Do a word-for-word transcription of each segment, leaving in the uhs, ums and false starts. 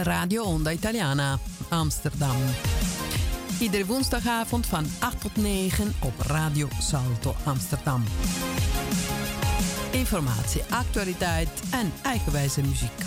Radio Onda Italiana, Amsterdam. Iedere woensdagavond van acht tot negen op Radio Salto Amsterdam. Informatie, actualiteit en eigenwijze muziek.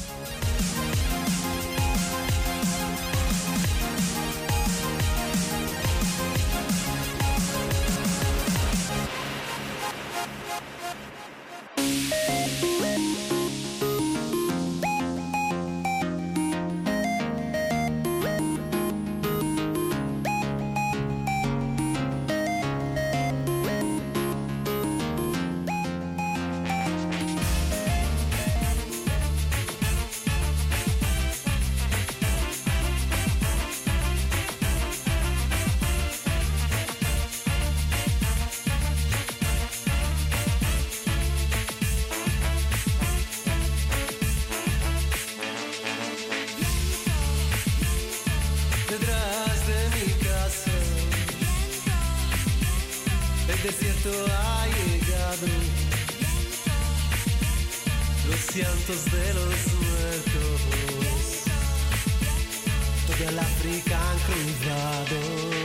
De los muertos, toda la África han cruzado.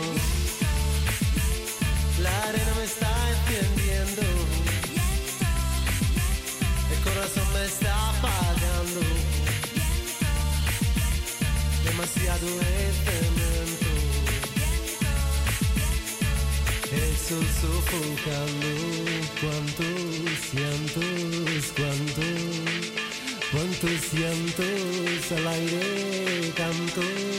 La arena me está encendiendo, el corazón me está apagando. Demasiado el cemento, el sol sofocando. Cuántos llantos, cuántos. Cuántos llantos al aire canto,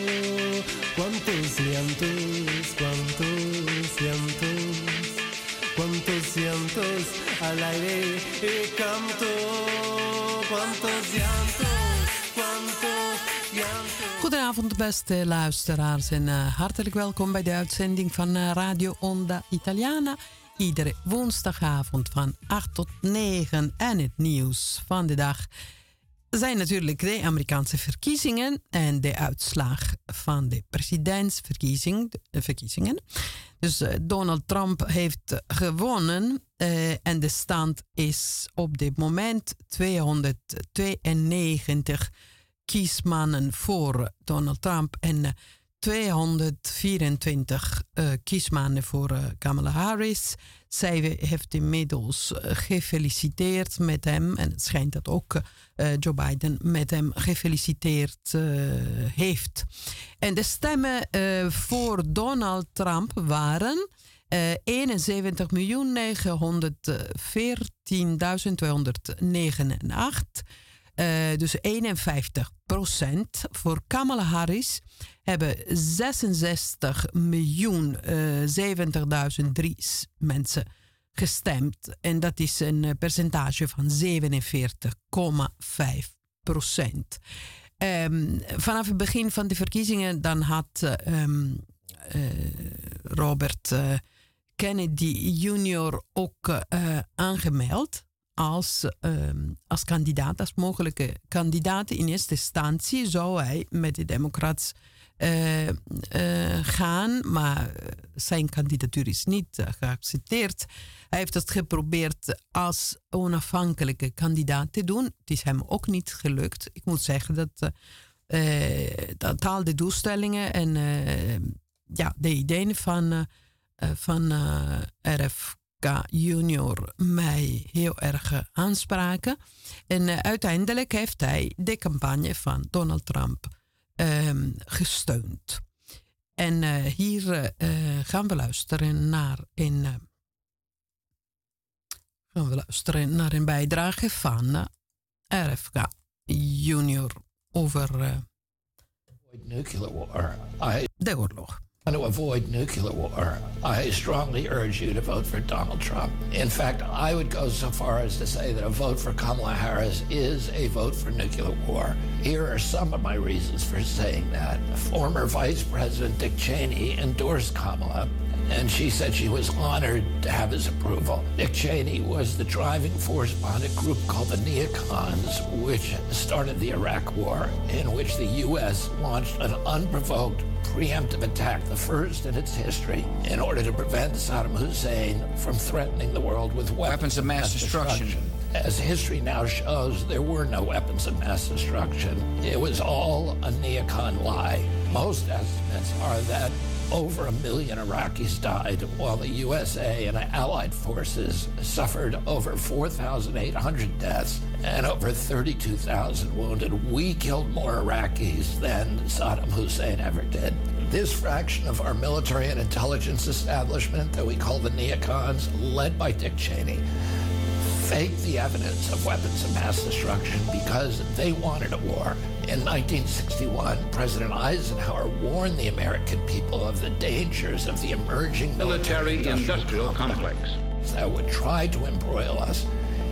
cuántos llantos, cuántos llantos, cuántos llantos al aire canto, cuántos llantos, cuántos llantos. Goedenavond beste luisteraars en uh, hartelijk welkom bij de uitzending van uh, Radio Onda Italiana. Iedere woensdagavond van acht tot negen en het nieuws van de dag zijn natuurlijk de Amerikaanse verkiezingen en de uitslag van de presidentsverkiezingen. De verkiezingen. Dus uh, Donald Trump heeft gewonnen uh, en de stand is op dit moment tweehonderdtweeënnegentig kiesmannen voor Donald Trump en uh, tweehonderdvierentwintig uh, kiesmannen voor uh, Kamala Harris. Zij heeft inmiddels uh, gefeliciteerd met hem. En het schijnt dat ook uh, Joe Biden met hem gefeliciteerd uh, heeft. En de stemmen uh, voor Donald Trump waren uh, eenenzeventig miljoen negenhonderdveertienduizend tweehonderdnegenenachtig. Uh, dus eenenvijftig procent. Voor Kamala Harris hebben zesenzestig miljoen zeventigduizend drie mensen gestemd. En dat is een uh, percentage van zevenenveertig komma vijf procent. Um, vanaf het begin van de verkiezingen dan had uh, um, uh, Robert uh, Kennedy junior ook uh, aangemeld als, um, als kandidaat, als mogelijke kandidaat. In eerste instantie zou hij met de Democrats uh, uh, gaan, maar zijn kandidatuur is niet uh, geaccepteerd. Hij heeft het geprobeerd als onafhankelijke kandidaat te doen. Het is hem ook niet gelukt. Ik moet zeggen dat, uh, dat al de doelstellingen en uh, ja, de ideeën van, uh, van uh, R F K junior mij heel erg uh, aanspraken. En uh, uiteindelijk heeft hij de campagne van Donald Trump um, gesteund. En uh, hier uh, gaan we luisteren naar een, uh, gaan we luisteren naar een bijdrage van uh, R F K junior over uh, nuclear war. I de oorlog. To avoid nuclear war, I strongly urge you to vote for Donald Trump. In fact, I would go so far as to say that a vote for Kamala Harris is a vote for nuclear war. Here are some of my reasons for saying that. Former Vice President Dick Cheney endorsed Kamala and she said she was honored to have his approval. Dick Cheney was the driving force behind a group called the Neocons, which started the Iraq War, in which the U S launched an unprovoked preemptive attack, the first in its history, in order to prevent Saddam Hussein from threatening the world with weapons, weapons of mass, mass destruction. destruction. As history now shows, there were no weapons of mass destruction. It was all a neocon lie. Most estimates are that over a million Iraqis died, while the U S A and allied forces suffered over four thousand eight hundred deaths and over thirty-two thousand wounded. We killed more Iraqis than Saddam Hussein ever did. This fraction of our military and intelligence establishment that we call the neocons, led by Dick Cheney, faked the evidence of weapons of mass destruction because they wanted a war. In nineteen sixty-one, President Eisenhower warned the American people of the dangers of the emerging military-industrial complex that would try to embroil us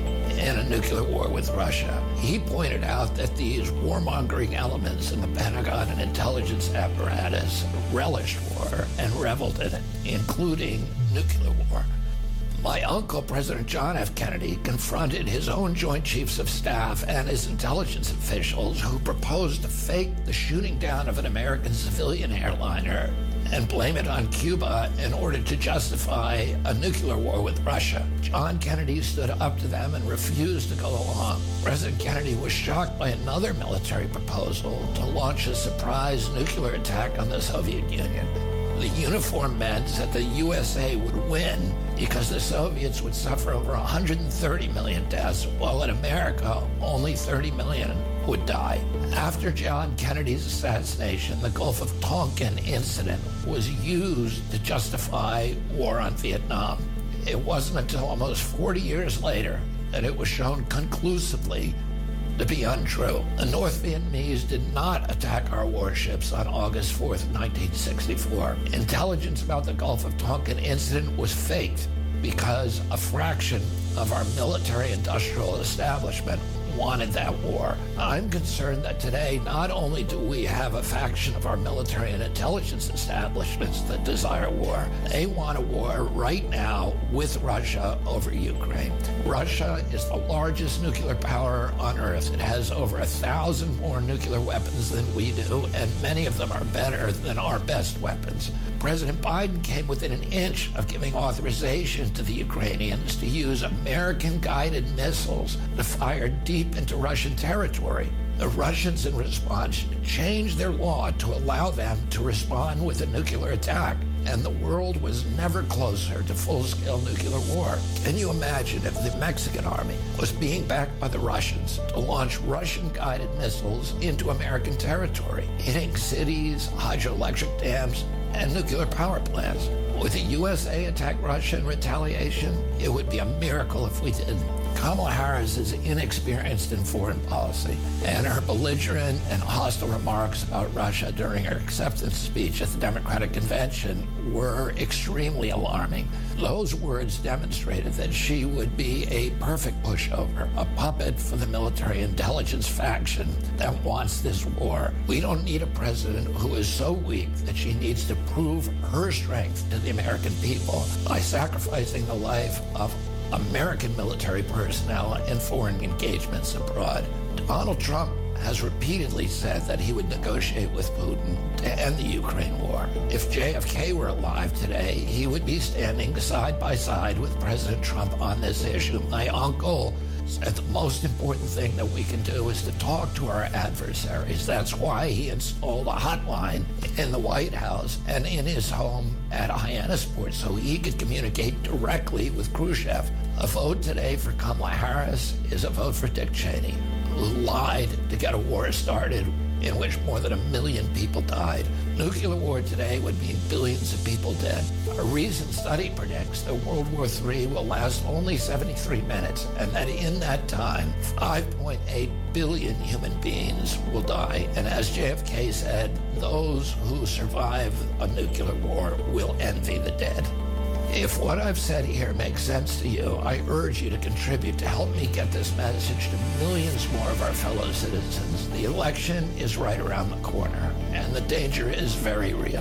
in a nuclear war with Russia. He pointed out that these warmongering elements in the Pentagon and intelligence apparatus relished war and reveled in it, including nuclear war. My uncle, President John F. Kennedy, confronted his own Joint Chiefs of Staff and his intelligence officials who proposed to fake the shooting down of an American civilian airliner and blame it on Cuba in order to justify a nuclear war with Russia. John Kennedy stood up to them and refused to go along. President Kennedy was shocked by another military proposal to launch a surprise nuclear attack on the Soviet Union. The uniform meant that the U S A would win because the Soviets would suffer over one hundred thirty million deaths, while in America, only thirty million would die. After John Kennedy's assassination, the Gulf of Tonkin incident was used to justify war on Vietnam. It wasn't until almost forty years later that it was shown conclusively to be untrue. The North Vietnamese did not attack our warships on August fourth, nineteen sixty-four. Intelligence about the Gulf of Tonkin incident was faked because a fraction of our military-industrial establishment wanted that war. I'm concerned that today, not only do we have a faction of our military and intelligence establishments that desire war, they want a war right now with Russia over Ukraine. Russia is the largest nuclear power on Earth. It has over a thousand more nuclear weapons than we do, and many of them are better than our best weapons. President Biden came within an inch of giving authorization to the Ukrainians to use American-guided missiles to fire deep into Russian territory. The Russians, in response, changed their law to allow them to respond with a nuclear attack, and the world was never closer to full-scale nuclear war. Can you imagine if the Mexican army was being backed by the Russians to launch Russian-guided missiles into American territory, hitting cities, hydroelectric dams, and nuclear power plants? Would the U S A attack Russia in retaliation? It would be a miracle if we did. Kamala Harris is inexperienced in foreign policy, and her belligerent and hostile remarks about Russia during her acceptance speech at the Democratic Convention were extremely alarming. Those words demonstrated that she would be a perfect pushover, a puppet for the military intelligence faction that wants this war. We don't need a president who is so weak that she needs to prove her strength to the American people by sacrificing the life of American military personnel in foreign engagements abroad. Donald Trump has repeatedly said that he would negotiate with Putin to end the Ukraine war. If J F K were alive today, he would be standing side by side with President Trump on this issue. My uncle said the most important thing that we can do is to talk to our adversaries. That's why he installed a hotline in the White House and in his home at Hyannisport so he could communicate directly with Khrushchev. A vote today for Kamala Harris is a vote for Dick Cheney, who lied to get a war started in which more than a million people died. Nuclear war today would mean billions of people dead. A recent study predicts that World War Three will last only seventy-three minutes, and that in that time, five point eight billion human beings will die. And as J F K said, those who survive a nuclear war will envy the dead. If what I've said here makes sense to you, I urge you to contribute to help me get this message to millions more of our fellow citizens. The election is right around the corner, and the danger is very real.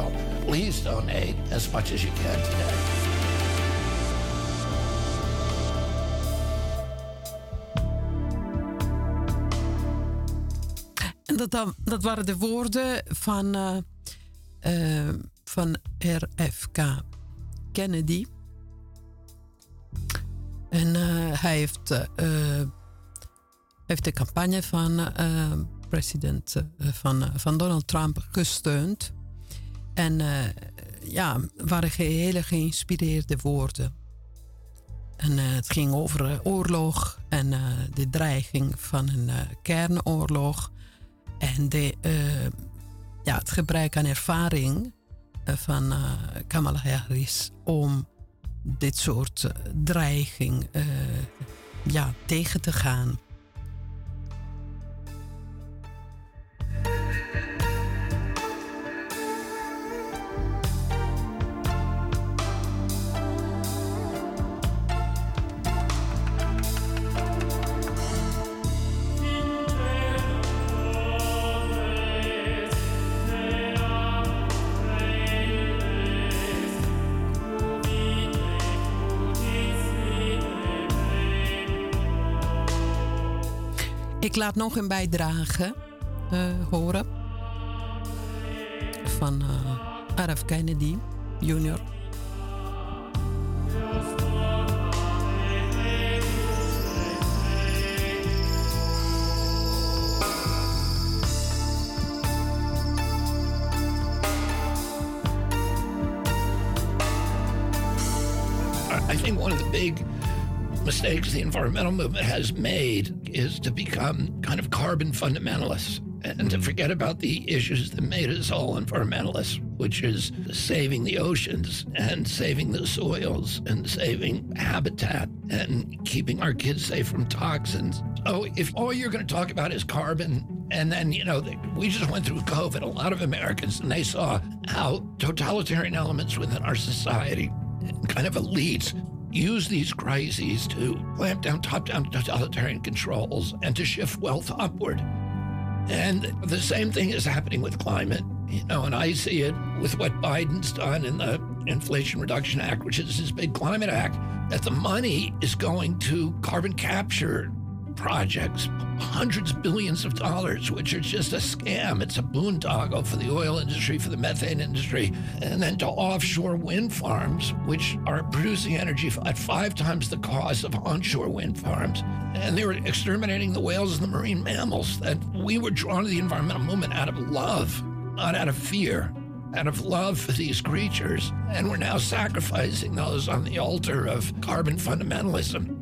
please donate as much as you can today. En dat, dat waren de woorden van, uh, uh, van R F K Kennedy. En uh, hij heeft, uh, heeft de campagne van uh, president uh, van, uh, van Donald Trump gesteund. En uh, ja, waren hele geïnspireerde woorden. En uh, het ging over uh, oorlog en uh, de dreiging van een uh, kernoorlog. En de, uh, ja, het gebrek aan ervaring uh, van uh, Kamala Harris om dit soort uh, dreiging uh, ja, tegen te gaan. Ik laat nog een bijdrage uh, horen van uh, R F Kennedy junior I think one of the big mistakes the environmental movement has made is to become kind of carbon fundamentalists and to forget about the issues that made us all environmentalists, which is saving the oceans and saving the soils and saving habitat and keeping our kids safe from toxins. Oh, if all you're going to talk about is carbon, and then, you know, we just went through COVID, a lot of Americans, and they saw how totalitarian elements within our society, kind of elites, use these crises to clamp down top-down totalitarian controls and to shift wealth upward. And the same thing is happening with climate, you know, and I see it with what Biden's done in the Inflation Reduction Act, which is his big climate act, that the money is going to carbon capture projects, hundreds of billions of dollars, which are just a scam. It's a boondoggle for the oil industry, for the methane industry, and then to offshore wind farms, which are producing energy at five times the cost of onshore wind farms. And they were exterminating the whales and the marine mammals. That we were drawn to the environmental movement out of love, not out of fear, out of love for these creatures. And we're now sacrificing those on the altar of carbon fundamentalism.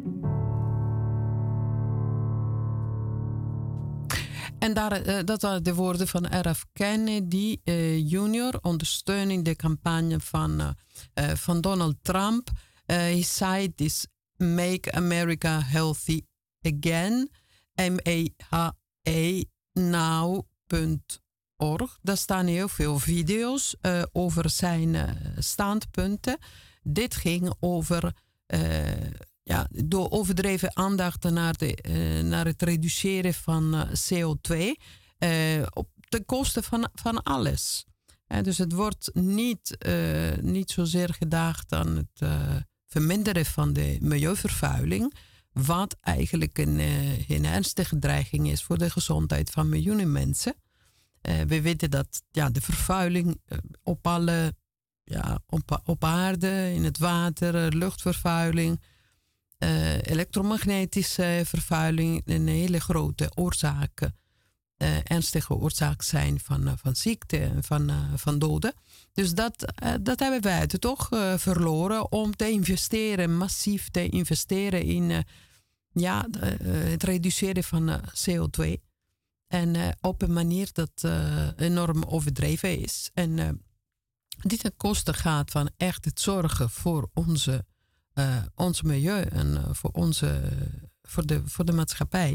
En daar, uh, dat waren de woorden van R F Kennedy uh, junior, ondersteuning de campagne van, uh, uh, van Donald Trump. Uh, his site is Make America Healthy Again, M E H E now punt org. Daar staan heel veel video's uh, over zijn uh, standpunten. Dit ging over Uh, Ja, door overdreven aandacht naar, de, uh, naar het reduceren van uh, C O twee uh, op de kosten van, van alles. Uh, dus het wordt niet, uh, niet zozeer gedacht aan het uh, verminderen van de milieuvervuiling, wat eigenlijk een, uh, een ernstige dreiging is voor de gezondheid van miljoenen mensen. Uh, we weten dat ja, de vervuiling uh, op alle, ja, op, op aarde, in het water, luchtvervuiling, Uh, elektromagnetische vervuiling een hele grote oorzaak, uh, ernstige oorzaak zijn van, uh, van ziekte en van, uh, van doden. Dus dat, uh, dat hebben wij toch uh, verloren om te investeren, massief te investeren in uh, ja, uh, het reduceren van uh, C O twee. En uh, op een manier dat uh, enorm overdreven is. En uh, dit ten koste gaat van echt het zorgen voor onze Uh, ons milieu en uh, voor, onze, voor, de, voor de maatschappij.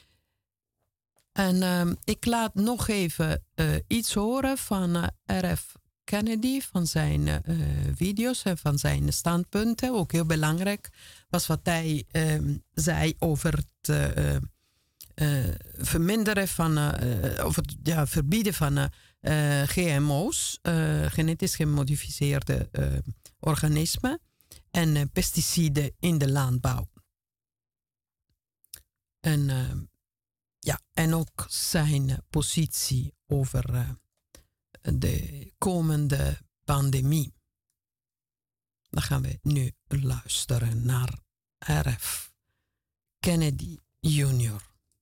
En uh, ik laat nog even uh, iets horen van uh, R F Kennedy, van zijn uh, video's en van zijn standpunten. Ook heel belangrijk was wat hij uh, zei over het uh, uh, verminderen van, uh, over het ja, verbieden van uh, uh, G M O's, uh, genetisch gemodificeerde uh, organismen en uh, pesticiden in de landbouw. En, uh, ja, en ook zijn uh, positie over uh, de komende pandemie. Dan gaan we nu luisteren naar R F Kennedy junior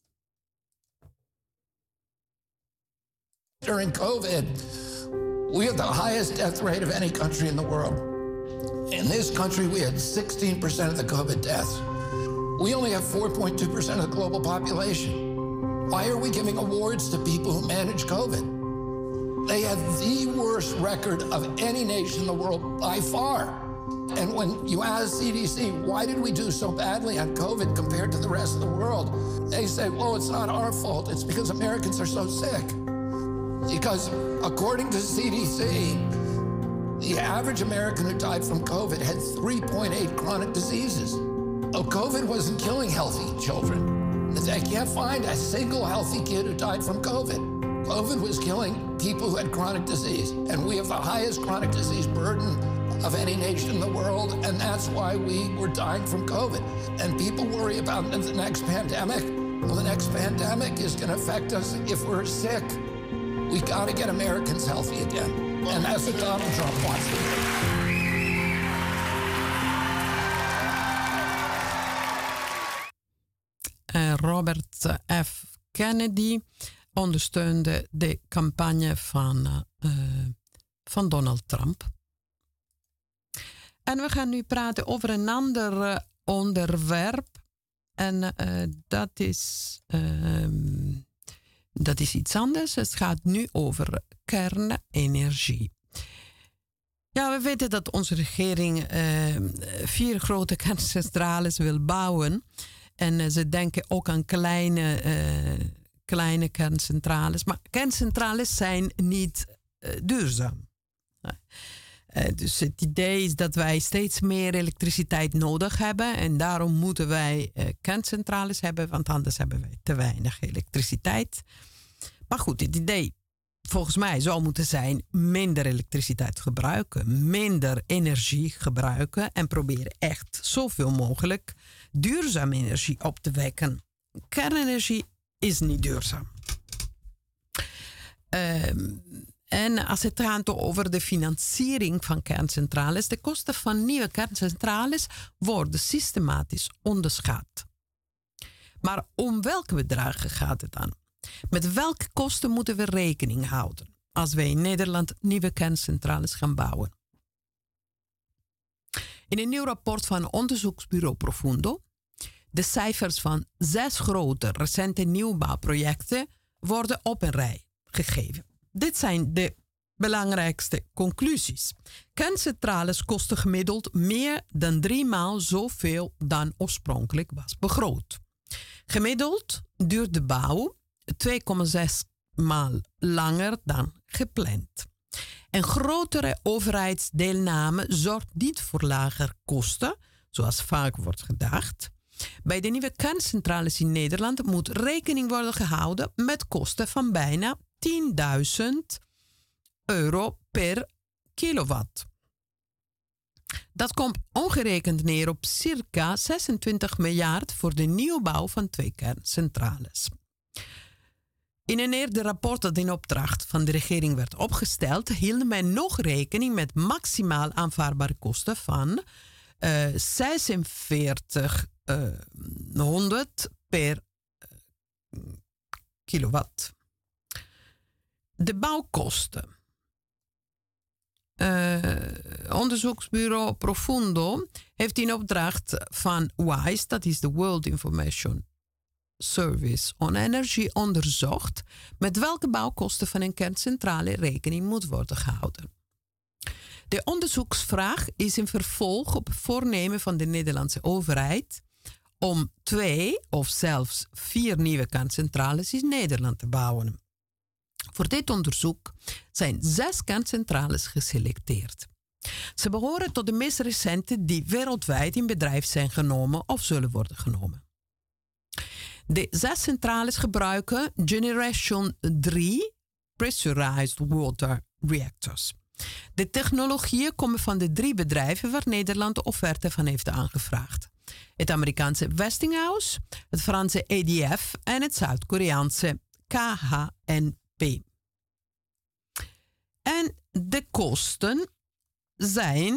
During COVID, we had the highest death rate of any country in the world. In this country, we had sixteen percent of the COVID deaths. We only have four point two percent of the global population. Why are we giving awards to people who manage COVID? They have the worst record of any nation in the world by far. And when you ask C D C, why did we do so badly on COVID compared to the rest of the world? They say, well, it's not our fault. It's because Americans are so sick. Because according to C D C, the average American who died from COVID had three point eight chronic diseases. Oh, COVID wasn't killing healthy children. They can't find a single healthy kid who died from COVID. COVID was killing people who had chronic disease. And we have the highest chronic disease burden of any nation in the world, and that's why we were dying from COVID. And people worry about the next pandemic. Well, the next pandemic is going to affect us if we're sick. We got to get Americans healthy again. And that's what Donald Trump wants to do. Uh, Robert F. Kennedy ondersteunde de campagne van, uh, van Donald Trump. En we gaan nu praten over een ander uh, onderwerp. En uh, dat, is, uh, dat is iets anders. Het gaat nu over kernenergie. Ja, we weten dat onze regering uh, vier grote kerncentrales wil bouwen. En uh, ze denken ook aan kleine, uh, kleine kerncentrales. Maar kerncentrales zijn niet uh, duurzaam. Uh, dus het idee is dat wij steeds meer elektriciteit nodig hebben. En daarom moeten wij uh, kerncentrales hebben. Want anders hebben wij te weinig elektriciteit. Maar goed, het idee volgens mij zou moeten zijn minder elektriciteit gebruiken. Minder energie gebruiken. En proberen echt zoveel mogelijk duurzame energie op te wekken. Kernenergie is niet duurzaam. Um, en als het gaat over de financiering van kerncentrales, de kosten van nieuwe kerncentrales worden systematisch onderschat. Maar om welke bedragen gaat het dan? Met welke kosten moeten we rekening houden als wij in Nederland nieuwe kerncentrales gaan bouwen? In een nieuw rapport van onderzoeksbureau Profundo, de cijfers van zes grote recente nieuwbouwprojecten worden op een rij gegeven. Dit zijn de belangrijkste conclusies. Kerncentrales kosten gemiddeld meer dan drie maal zoveel dan oorspronkelijk was begroot. Gemiddeld duurt de bouw twee komma zes maal langer dan gepland. En grotere overheidsdeelname zorgt niet voor lager kosten, zoals vaak wordt gedacht. Bij de nieuwe kerncentrales in Nederland moet rekening worden gehouden met kosten van bijna tienduizend euro per kilowatt. Dat komt ongerekend neer op circa zesentwintig miljard voor de nieuwbouw van twee kerncentrales. In een eerder rapport dat in opdracht van de regering werd opgesteld, hield men nog rekening met maximaal aanvaardbare kosten van uh, zesenveertighonderd per uh, kilowatt. De bouwkosten. Uh, onderzoeksbureau Profundo heeft in opdracht van WISE, dat is de World Information Service on Energy, onderzocht met welke bouwkosten van een kerncentrale rekening moet worden gehouden. De onderzoeksvraag is een vervolg op het voornemen van de Nederlandse overheid om twee of zelfs vier nieuwe kerncentrales in Nederland te bouwen. Voor dit onderzoek zijn zes kerncentrales geselecteerd. Ze behoren tot de meest recente die wereldwijd in bedrijf zijn genomen of zullen worden genomen. De zes centrales gebruiken Generation drie pressurized water reactors. De technologieën komen van de drie bedrijven waar Nederland de offerte van heeft aangevraagd. Het Amerikaanse Westinghouse, het Franse E D F en het Zuid-Koreaanse K H N P. En de kosten zijn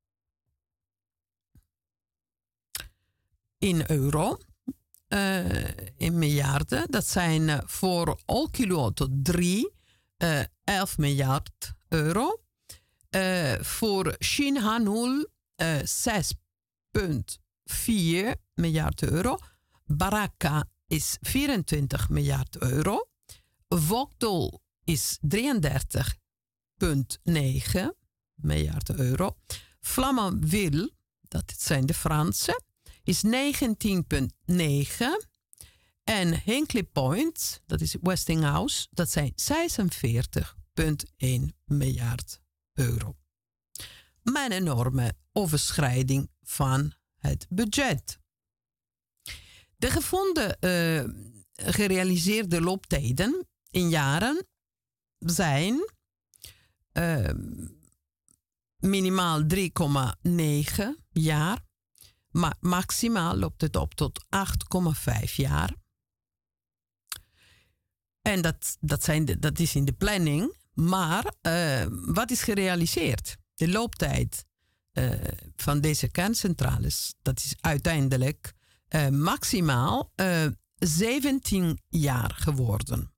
in euro, uh, in miljarden. Dat zijn uh, voor Olkiluoto drie, uh, elf miljard euro. Uh, voor Shin Hanul uh, zes komma vier miljard euro. Baraka is vierentwintig miljard euro. Vogtle is drieëndertig komma negen miljard euro. Flamanville, dat zijn de Fransen, is negentien komma negen. En Hinkley Point, dat is Westinghouse, dat zijn zesenveertig komma één miljard euro. Mijn enorme overschrijding van het budget. De gevonden uh, gerealiseerde looptijden in jaren zijn uh, minimaal drie komma negen jaar, maar maximaal loopt het op tot acht komma vijf jaar. En dat, dat, zijn de, dat is in de planning, maar uh, wat is gerealiseerd? De looptijd uh, van deze kerncentrales, dat is uiteindelijk uh, maximaal uh, zeventien jaar geworden.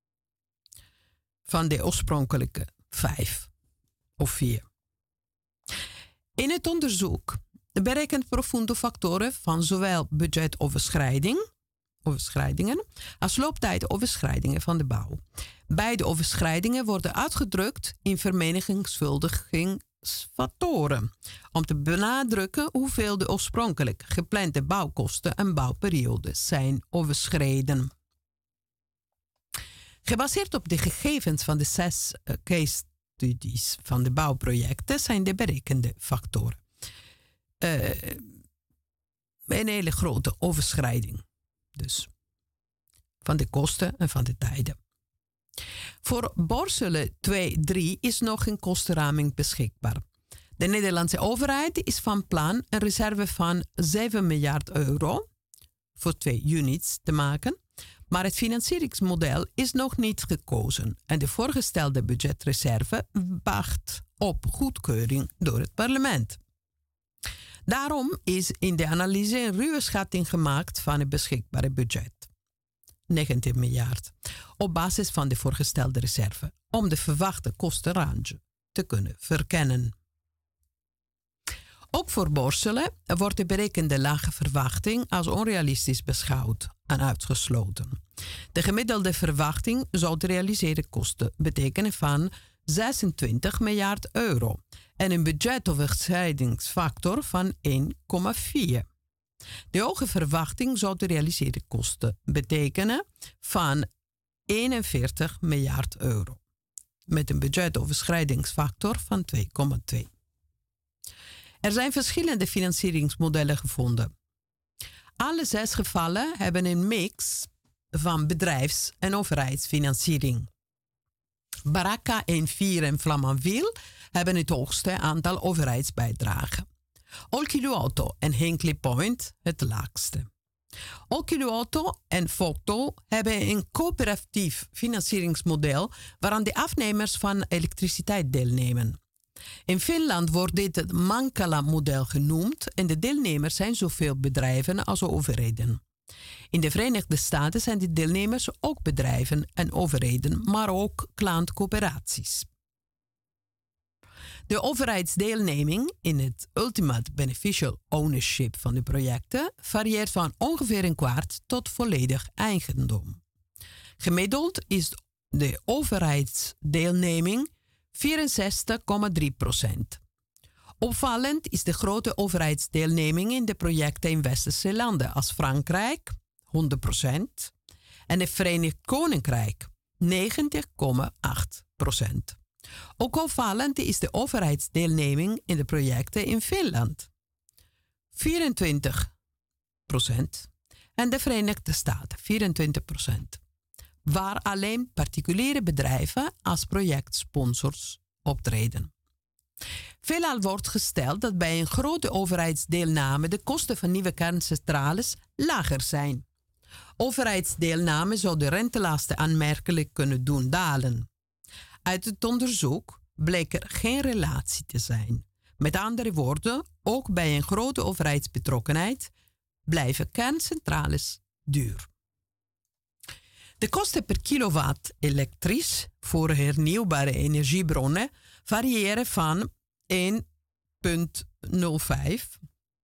Van de oorspronkelijke vijf of vier. In het onderzoek berekent Profundo factoren van zowel budgetoverschrijding, overschrijdingen als looptijdoverschrijdingen van de bouw. Beide overschrijdingen worden uitgedrukt in vermenigvuldigingsfactoren om te benadrukken hoeveel de oorspronkelijk geplande bouwkosten en bouwperioden zijn overschreden. Gebaseerd op de gegevens van de zes uh, case studies van de bouwprojecten zijn de berekende factoren. Uh, een hele grote overschrijding. Dus van de kosten en van de tijden. Voor Borssele twee drie is nog een kostenraming beschikbaar. De Nederlandse overheid is van plan een reserve van zeven miljard euro voor twee units te maken, maar het financieringsmodel is nog niet gekozen en de voorgestelde budgetreserve wacht op goedkeuring door het parlement. Daarom is in de analyse een ruwe schatting gemaakt van het beschikbare budget. negentien miljard. Op basis van de voorgestelde reserve. Om de verwachte kostenrange te kunnen verkennen. Ook voor Borssele wordt de berekende lage verwachting als onrealistisch beschouwd en uitgesloten. De gemiddelde verwachting zou de realiseerde kosten betekenen van zesentwintig miljard euro en een budgetoverschrijdingsfactor van één komma vier. De hoge verwachting zou de realiseerde kosten betekenen van eenenveertig miljard euro, met een budgetoverschrijdingsfactor van twee komma twee. Er zijn verschillende financieringsmodellen gevonden. Alle zes gevallen hebben een mix van bedrijfs- en overheidsfinanciering. Baraka één vier en Flamanville hebben het hoogste aantal overheidsbijdragen. Olkiluoto en Hinkley Point het laagste. Olkiluoto en Vogtle hebben een coöperatief financieringsmodel waaraan de afnemers van elektriciteit deelnemen. In Finland wordt dit het Mankala-model genoemd en de deelnemers zijn zoveel bedrijven als overheden. In de Verenigde Staten zijn de deelnemers ook bedrijven en overheden, maar ook klantcoöperaties. De overheidsdeelneming in het ultimate beneficial ownership van de projecten varieert van ongeveer een kwart tot volledig eigendom. Gemiddeld is de overheidsdeelneming vierenzestig komma drie procent. Opvallend is de grote overheidsdeelneming in de projecten in westerse landen als Frankrijk, honderd procent, en het Verenigd Koninkrijk, negentig komma acht procent. Ook opvallend is de overheidsdeelneming in de projecten in Finland, vierentwintig procent, en de Verenigde Staten, vierentwintig procent. waar alleen particuliere bedrijven als projectsponsors optreden. Veelal wordt gesteld dat bij een grote overheidsdeelname de kosten van nieuwe kerncentrales lager zijn. Overheidsdeelname zou de rentelasten aanmerkelijk kunnen doen dalen. Uit het onderzoek bleek er geen relatie te zijn. Met andere woorden, ook bij een grote overheidsbetrokkenheid blijven kerncentrales duur. De kosten per kilowatt elektrisch voor hernieuwbare energiebronnen variëren van één komma nul vijf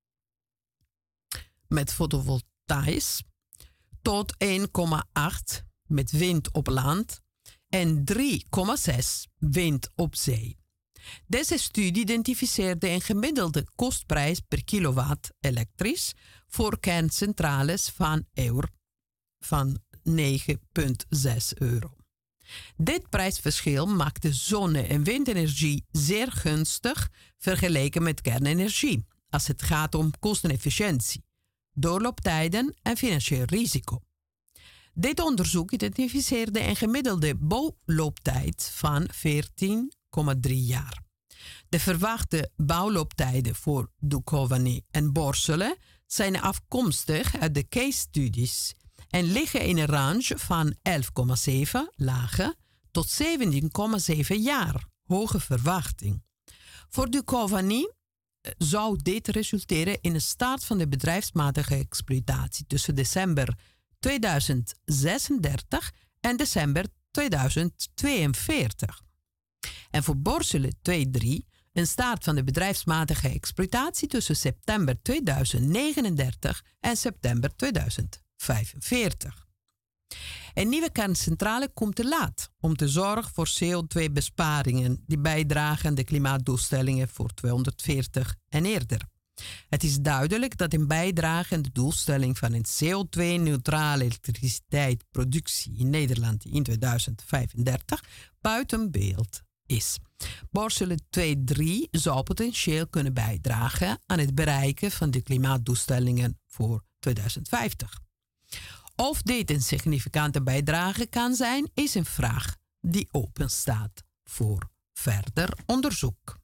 met fotovoltaïs tot één komma acht met wind op land en drie komma zes wind op zee. Deze studie identificeerde een gemiddelde kostprijs per kilowatt elektrisch voor kerncentrales van, euro, van negen komma zes euro. Dit prijsverschil maakt de zonne- en windenergie zeer gunstig vergeleken met kernenergie als het gaat om kostenefficiëntie, doorlooptijden en financieel risico. Dit onderzoek identificeerde een gemiddelde bouwlooptijd van veertien komma drie jaar. De verwachte bouwlooptijden voor Dukovany en Borselen zijn afkomstig uit de case studies en liggen in een range van elf komma zeven lage tot zeventien komma zeven jaar hoge verwachting. Voor Dukovany zou dit resulteren in een start van de bedrijfsmatige exploitatie tussen december tweeduizend zesendertig en december tweeduizend tweeënveertig. En voor Borselen twee drie een start van de bedrijfsmatige exploitatie tussen september tweeduizend negenendertig en september tweeduizend vijfenveertig. Een nieuwe kerncentrale komt te laat om te zorgen voor C O twee besparingen die bijdragen aan de klimaatdoelstellingen voor tweehonderdveertig en eerder. Het is duidelijk dat een bijdrage aan de doelstelling van een C O twee neutrale elektriciteitsproductie in Nederland in tweeduizend vijfendertig buiten beeld is. Borselen twee drie zou potentieel kunnen bijdragen aan het bereiken van de klimaatdoelstellingen voor tweeduizend vijftig. Of dit een significante bijdrage kan zijn, is een vraag die open staat voor verder onderzoek.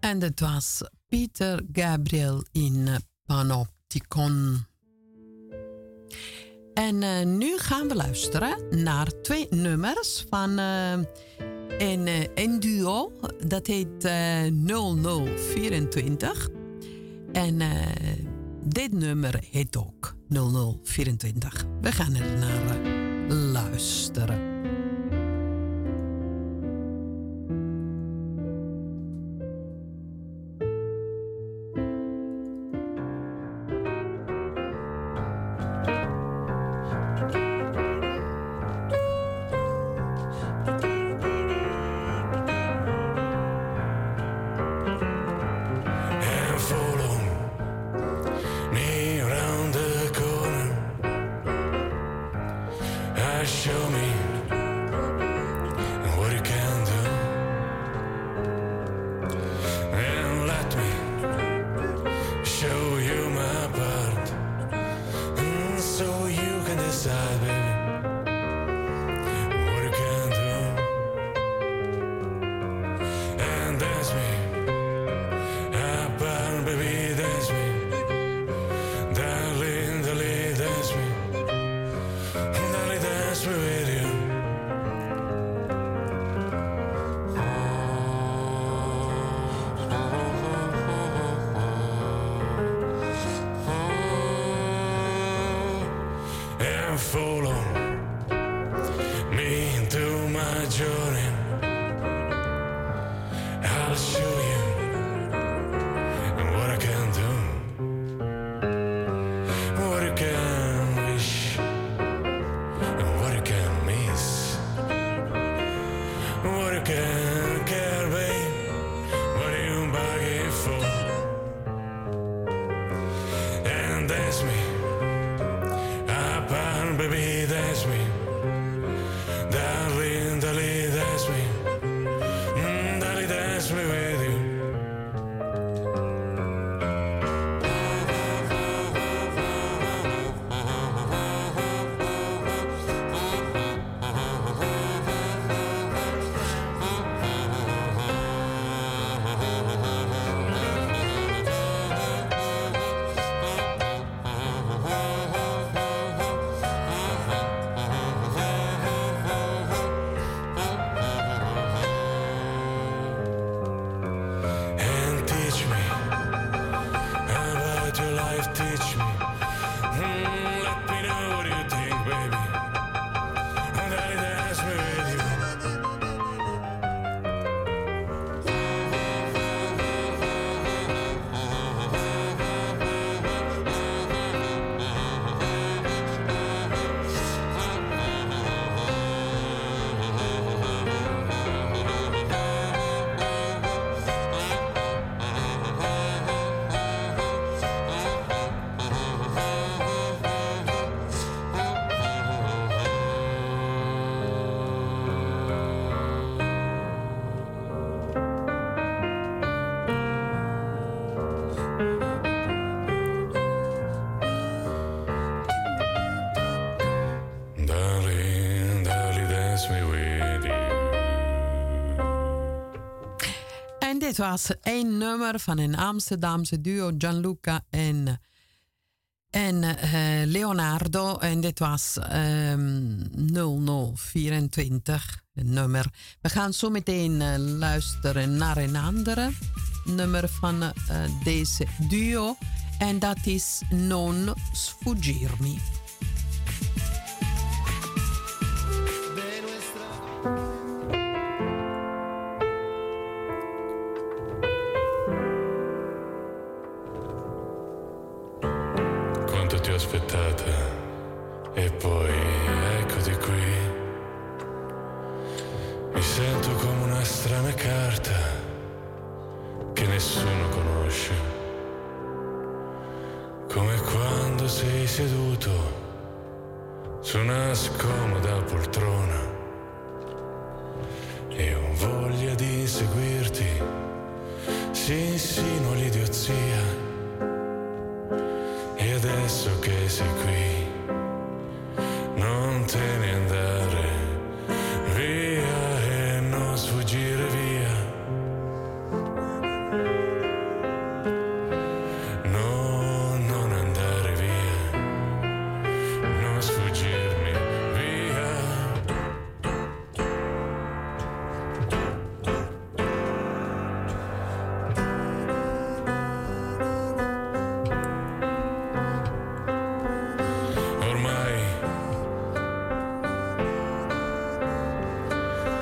En dat was Peter Gabriel in Panopticon. En uh, nu gaan we luisteren naar twee nummers van uh, een, uh, een duo. Dat heet uh, nul nul vierentwintig. En uh, dit nummer heet ook nul nul vierentwintig. We gaan er naar uh, luisteren. Dit was één nummer van een Amsterdamse duo, Gianluca en, en uh, Leonardo. En dit was um, nul nul vierentwintig, een nummer. We gaan zo meteen uh, luisteren naar een andere nummer van uh, deze duo. En dat is Non Sfuggirmi. Aspettate e poi eccoti qui. Mi sento come una strana carta che nessuno conosce, come quando sei seduto su una scomoda poltrona e ho voglia di inseguirti, si insinua l'idiozia. E adesso che sei qui, non te ne andare via e non sfuggire via.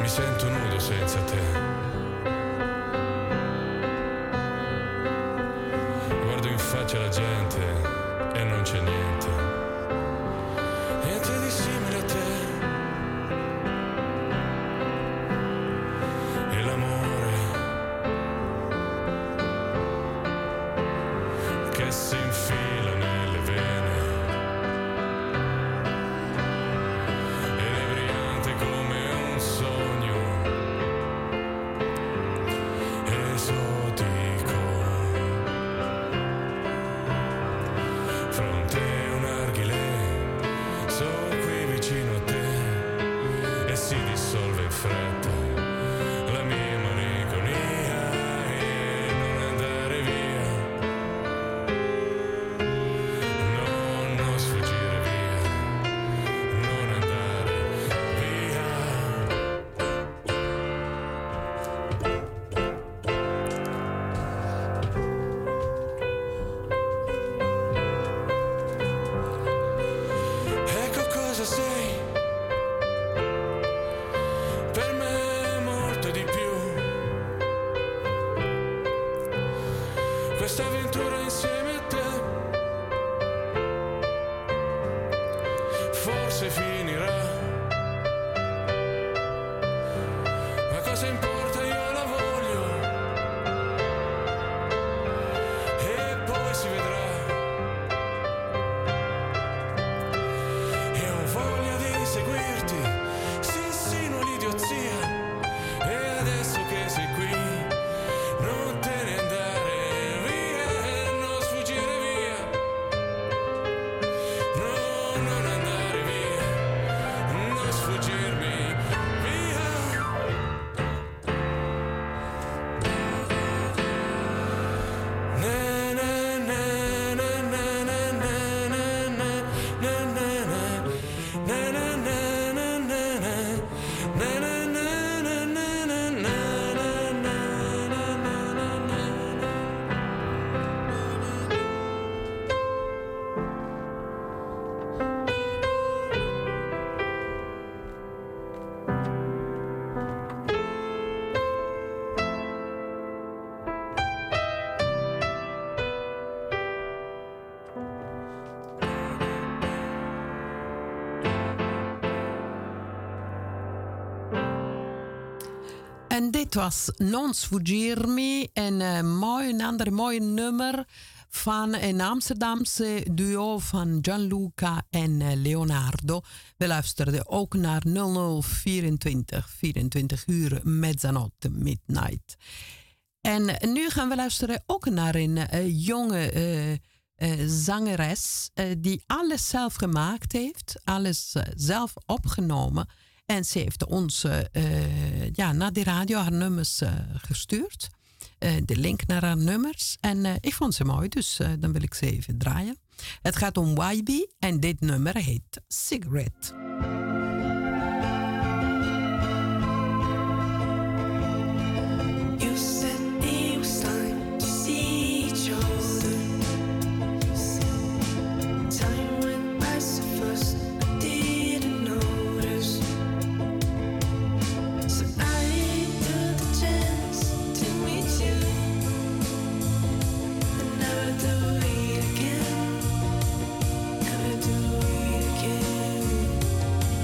mi sento nudo senza te. Guardo in faccia la gente e non c'è niente, niente di simile a te. E l'amore che si infila nelle vene ed è brillante come un sogno esotico. Fronte a un argile, sono qui vicino a te e si dissolve in fretta la mia malinconia e non andare via, no, non sfuggire via, non andare via. Ecco cosa sei, per me molto di più. Questa avventura insieme a te forse finirà, ma cosa importa, io la voglio e poi si vedrà. E ho voglia di seguirti, sì sì, non l'idiozia. E adesso che sei qui, non te ne andare via e non sfuggire via, no, non andare via, non sfuggirmi via. Na, na, na, na, na, na, na, na, na, na, na, na. Na na na na na na. Na na na na na na na. Na na na na na. En dit was Non Sfuggirmi, een, uh, mooi, een ander mooi nummer van een Amsterdamse duo van Gianluca en uh, Leonardo. We luisterden ook naar nul nul vierentwintig, vierentwintig uur, mezzanotte, midnight. En nu gaan we luisteren ook naar een uh, jonge uh, uh, zangeres uh, die alles zelf gemaakt heeft, alles uh, zelf opgenomen. En ze heeft ons uh, uh, ja, naar de radio haar nummers uh, gestuurd. Uh, de link naar haar nummers. En uh, ik vond ze mooi, dus uh, dan wil ik ze even draaien. Het gaat om Y B en dit nummer heet Cigarette. You said it was time to see each other. Time went by so fast, I didn't notice. So I took the chance to meet you, and never do it again, never do it again.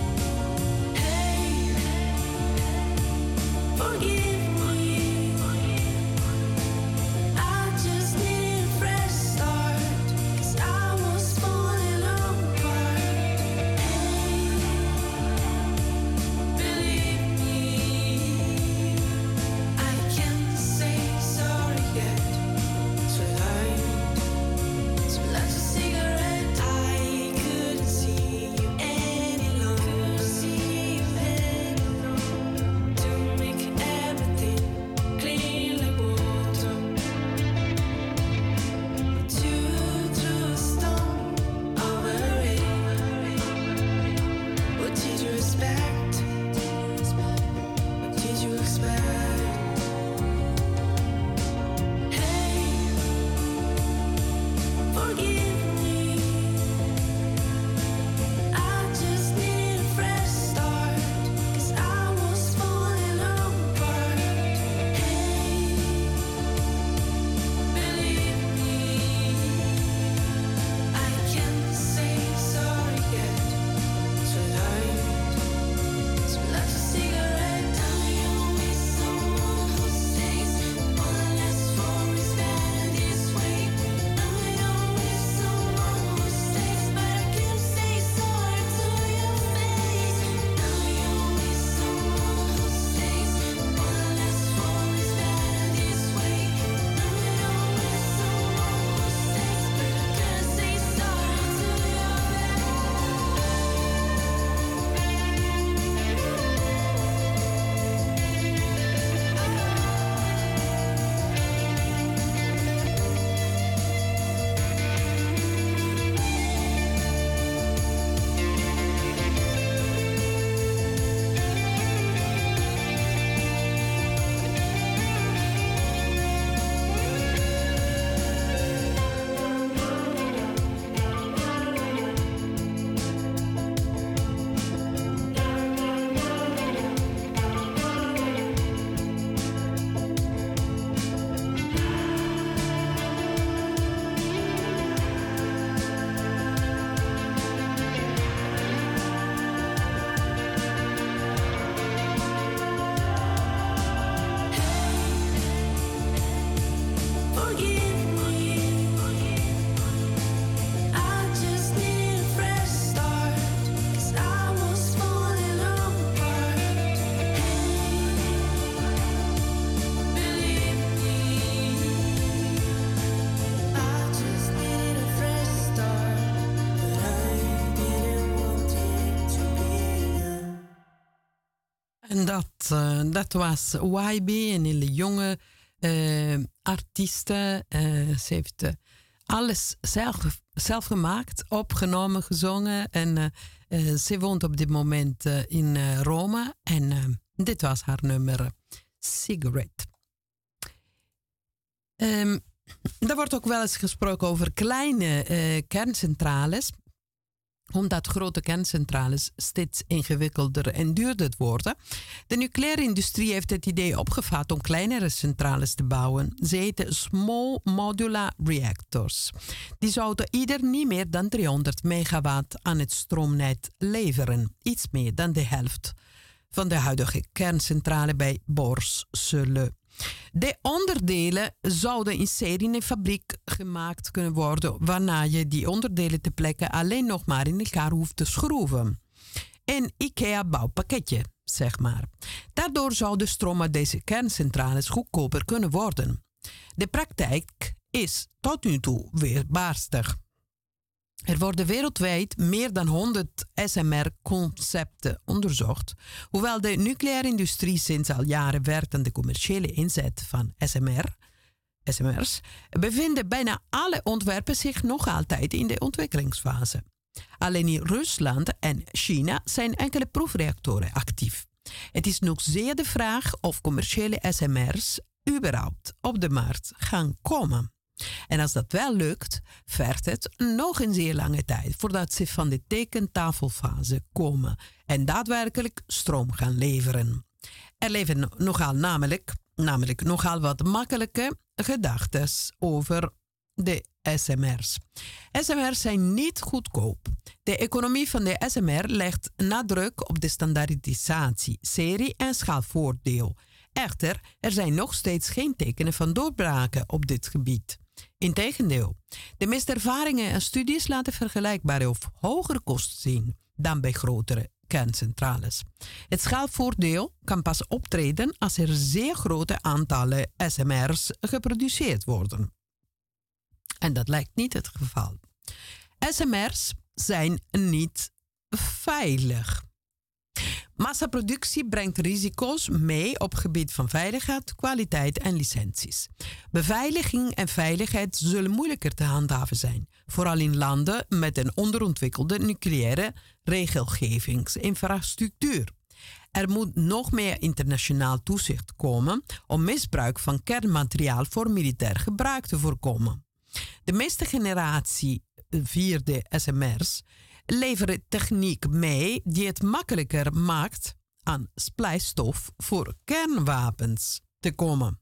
Uh, dat was Y B, een hele jonge uh, artieste. Uh, ze heeft uh, alles zelf, zelf gemaakt, opgenomen, gezongen. En uh, uh, ze woont op dit moment uh, in uh, Rome. En uh, dit was haar nummer uh, Cigarette. Um, er wordt ook wel eens gesproken over kleine uh, kerncentrales. Omdat grote kerncentrales steeds ingewikkelder en duurder worden. De nucleaire industrie heeft het idee opgevat om kleinere centrales te bouwen. Ze heten Small Modular Reactors. Die zouden ieder niet meer dan driehonderd megawatt aan het stroomnet leveren. Iets meer dan de helft van de huidige kerncentrale bij Borssele. De onderdelen zouden in serie in een fabriek gemaakt kunnen worden, waarna je die onderdelen ter plekke alleen nog maar in elkaar hoeft te schroeven. Een IKEA-bouwpakketje, zeg maar. Daardoor zou de stroom uit deze kerncentrales goedkoper kunnen worden. De praktijk is tot nu toe weerbarstig. Er worden wereldwijd meer dan honderd S M R-concepten onderzocht. Hoewel de nucleaire industrie sinds al jaren werkt aan de commerciële inzet van S M R, S M R's, bevinden bijna alle ontwerpen zich nog altijd in de ontwikkelingsfase. Alleen in Rusland en China zijn enkele proefreactoren actief. Het is nog zeer de vraag of commerciële S M R's überhaupt op de markt gaan komen. En als dat wel lukt, vergt het nog een zeer lange tijd voordat ze van de tekentafelfase komen en daadwerkelijk stroom gaan leveren. Er leven nogal namelijk, namelijk nogal wat makkelijke gedachten over de S M R's. S M R's zijn niet goedkoop. De economie van de S M R legt nadruk op de standaardisatie, serie en schaalvoordeel. Echter, er zijn nog steeds geen tekenen van doorbraken op dit gebied. Integendeel, de meeste ervaringen en studies laten vergelijkbare of hogere kosten zien dan bij grotere kerncentrales. Het schaalvoordeel kan pas optreden als er zeer grote aantallen S M R's geproduceerd worden. En dat lijkt niet het geval. S M R's zijn niet veilig. Massaproductie brengt risico's mee op gebied van veiligheid, kwaliteit en licenties. Beveiliging en veiligheid zullen moeilijker te handhaven zijn, vooral in landen met een onderontwikkelde nucleaire regelgevingsinfrastructuur. Er moet nog meer internationaal toezicht komen om misbruik van kernmateriaal voor militair gebruik te voorkomen. De meeste generatie vierde S M R's leveren techniek mee die het makkelijker maakt aan splijtstof voor kernwapens te komen.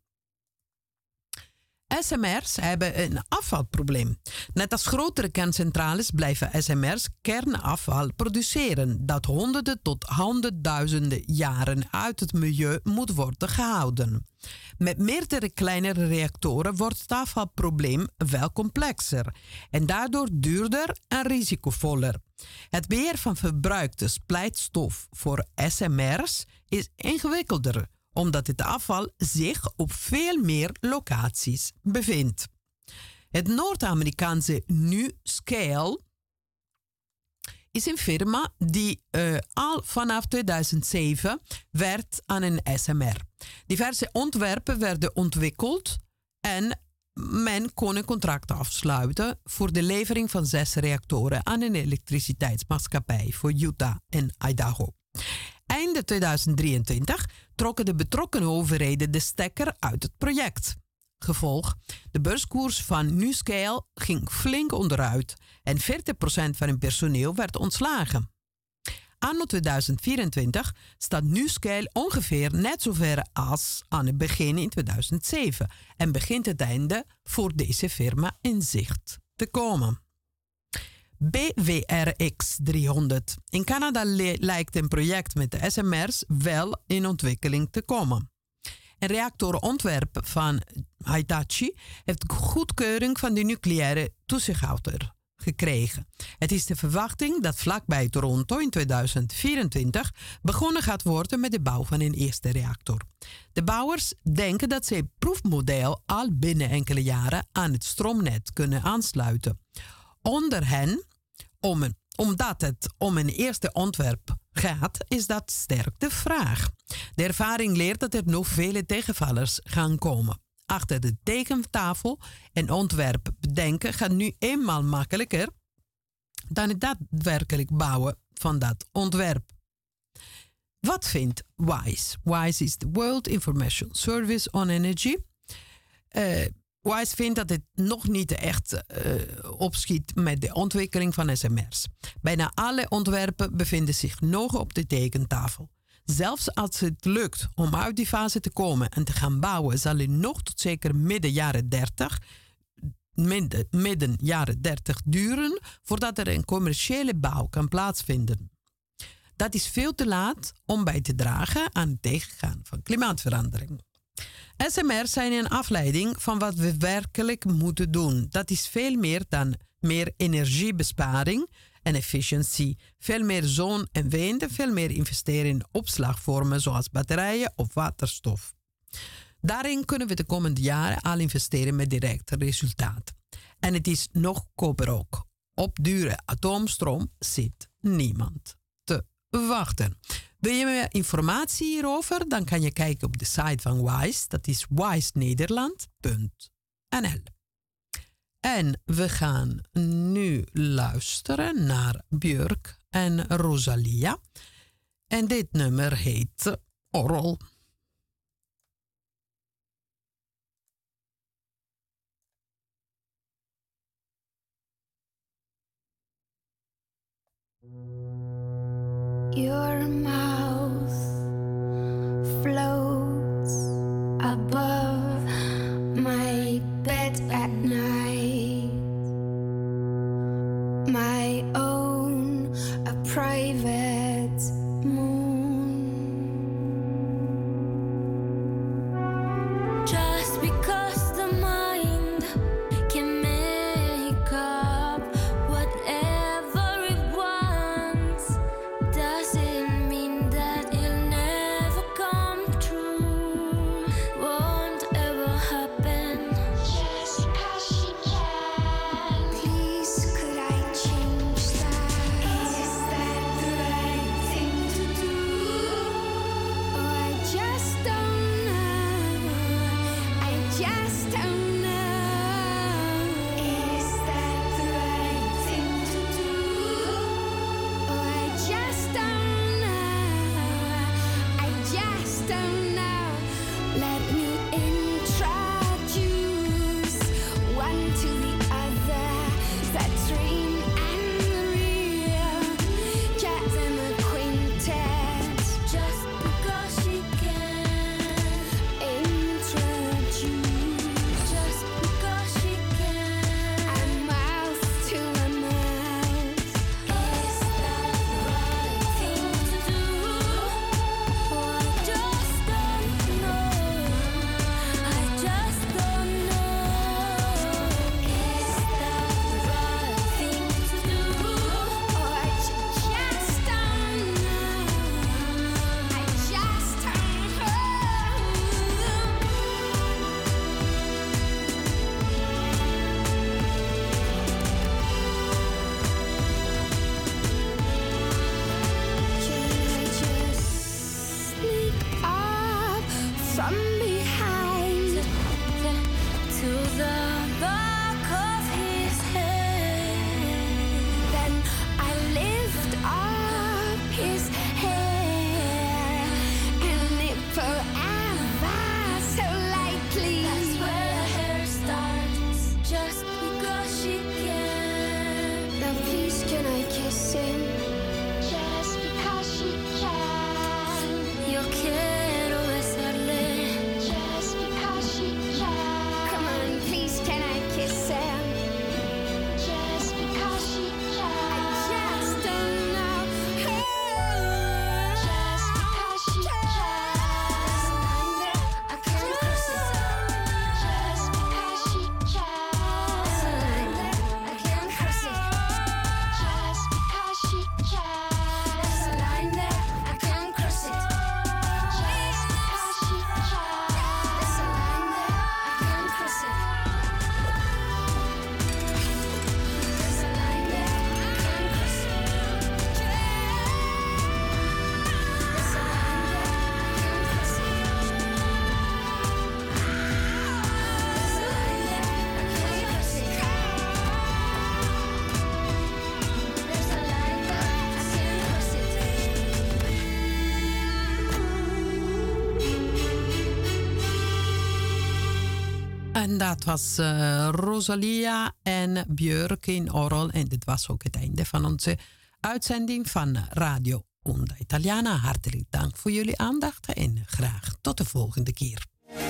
S M R's hebben een afvalprobleem. Net als grotere kerncentrales blijven S M R's kernafval produceren dat honderden tot honderdduizenden jaren uit het milieu moet worden gehouden. Met meerdere kleinere reactoren wordt het afvalprobleem wel complexer en daardoor duurder en risicovoller. Het beheer van verbruikte splijtstof voor S M R's is ingewikkelder, omdat het afval zich op veel meer locaties bevindt. Het Noord-Amerikaanse NuScale is een firma die uh, al vanaf tweeduizend zeven werkt aan een S M R. Diverse ontwerpen werden ontwikkeld en men kon een contract afsluiten voor de levering van zes reactoren aan een elektriciteitsmaatschappij voor Utah en Idaho. Einde tweeduizend drieëntwintig trokken de betrokken overheden de stekker uit het project. Gevolg, de beurskoers van NuScale ging flink onderuit en veertig procent van hun personeel werd ontslagen. Anno tweeduizend vierentwintig staat NuScale ongeveer net zover als aan het begin in tweeduizend zeven en begint het einde voor deze firma in zicht te komen. B W R X driehonderd. In Canada le- lijkt een project met de S M R's wel in ontwikkeling te komen. Een reactorontwerp van Hitachi heeft goedkeuring van de nucleaire toezichthouder gekregen. Het is de verwachting dat vlakbij Toronto in tweeduizend vierentwintig begonnen gaat worden met de bouw van een eerste reactor. De bouwers denken dat ze het proefmodel al binnen enkele jaren aan het stroomnet kunnen aansluiten. Onder hen, om een omdat het om een eerste ontwerp gaat, is dat sterk de vraag. De ervaring leert dat er nog vele tegenvallers gaan komen. Achter de tekentafel en ontwerp bedenken gaat nu eenmaal makkelijker dan het daadwerkelijk bouwen van dat ontwerp. Wat vindt WISE? WISE is de World Information Service on Energy. Uh, WISE vindt dat het nog niet echt uh, opschiet met de ontwikkeling van S M R's. Bijna alle ontwerpen bevinden zich nog op de tekentafel. Zelfs als het lukt om uit die fase te komen en te gaan bouwen, zal het nog tot zeker midden jaren dertig, midden, midden jaren dertig duren voordat er een commerciële bouw kan plaatsvinden. Dat is veel te laat om bij te dragen aan het tegengaan van klimaatverandering. S M R's zijn een afleiding van wat we werkelijk moeten doen. Dat is veel meer dan meer energiebesparing en efficiëntie. Veel meer zon en wind en veel meer investeren in opslagvormen zoals batterijen of waterstof. Daarin kunnen we de komende jaren al investeren met direct resultaat. En het is nog koper ook. Op dure atoomstroom zit niemand te wachten. Wil je meer informatie hierover? Dan kan je kijken op de site van WISE. Dat is wise nederland punt n l. En we gaan nu luisteren naar Björk en Rosalia. En dit nummer heet Oral. Your mouth floats above my bed at night. My own, a private moon. Just because the mind can make up whatever it wants doesn't mean that it'll never come true. Won't ever happen. Just because she can. Please, could I change that? Is that the right thing to do? Oh, I just don't know. I just don't know. Is that the right thing to do? Oh, I just don't know. I just don't know. Let me introduce one to the other. That dream and the real. Cat and a quintet. Just because she can. Introduce. Just because she can. A mouth to a mouth. Is that the right thing to do? Oh, I just don't know. I just don't know. Is that the right thing to do? Oh, I ju- just don't know. I just don't know. Can I just sneak up from behind to the back of his head? Then I lift up his hair and it forever so lightly. That's where the hair starts. Just because she can. Now please, can I kiss him? Just because she can. Yo quiero besarle. En dat was uh, Rosalia en Björk in Orgel. En dit was ook het einde van onze uitzending van Radio Onda Italiana. Hartelijk dank voor jullie aandacht en graag tot de volgende keer.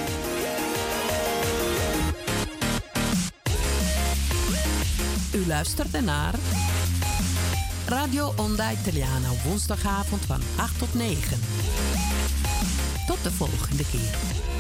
U luisterde naar Radio Onda Italiana woensdagavond van acht tot negen. Tot de volgende keer.